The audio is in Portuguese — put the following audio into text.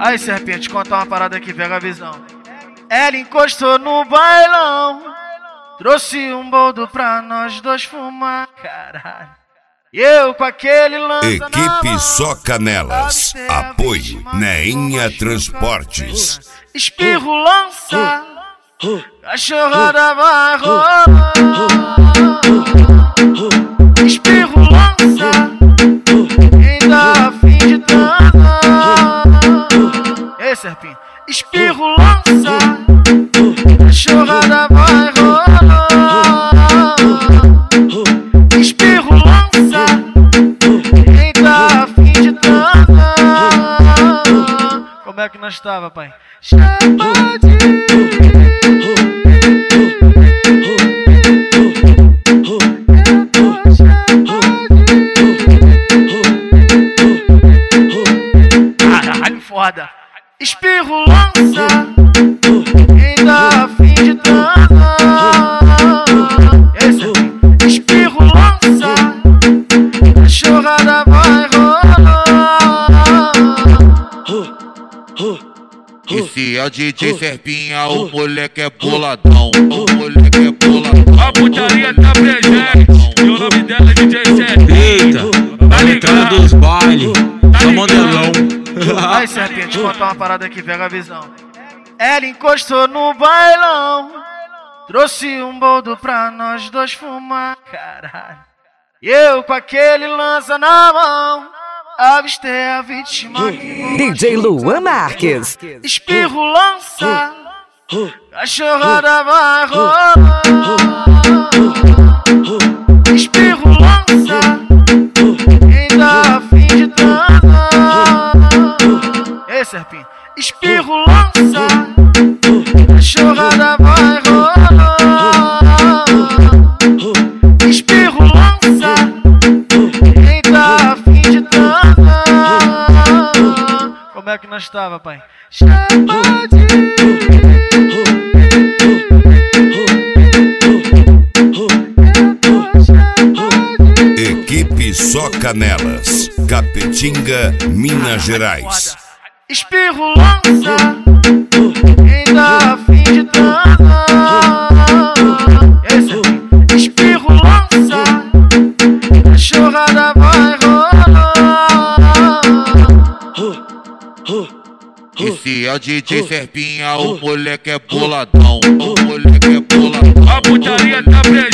Aí, serpente, contar uma parada aqui, pega a visão. Ela encostou no bailão, trouxe um boldo pra nós dois fumar, caralho. E eu com aquele lança. Equipe Só Canelas. Apoio Neinha Transportes. Espirro lança, cachorrada vai rolar. Espirro lança, quem tá afim de dançar. Ei, serpinho. Espirro lança, cachorrada vai rolar. Espirro lança, quem tá afim de dançar. Como é que nós tava, pai? Chama de caralho, foda. Espirro lança, quem tá afim de dançar. Esse espirro lança, cachorrada vai rolar. Esse é o DJ Serpinha, o moleque é boladão. O moleque é boladão. A putaria tá presente, e o nome dela é DJ Serpinha. Eita, tá ligado dos bailes, tá modelão. Aí, serpente, contar uma parada aqui, pega a visão. Ela encostou no bailão, trouxe um boldo pra nós dois fumar, caralho. E eu com aquele lança na mão, avistei a vítima que DJ Luan Marques. Espirro lança, cachorrada vai rolar. Espirro lança, quem tá afim de dançar. Ei, serpinho. Espirro lança, cachorrada vai rolar. Espirro lança, quem tá afim de dançar. Como é que nós tava, pai? Chama de Equipe Só Canelas. Capetinga, Minas Gerais. espirro lança, quem tá afim de dançar. Esse espirro lança, cachorrada vai rolar. Esse é o DJ Serpinha, o moleque é boladão. O moleque é boladão. A putaria tá presente.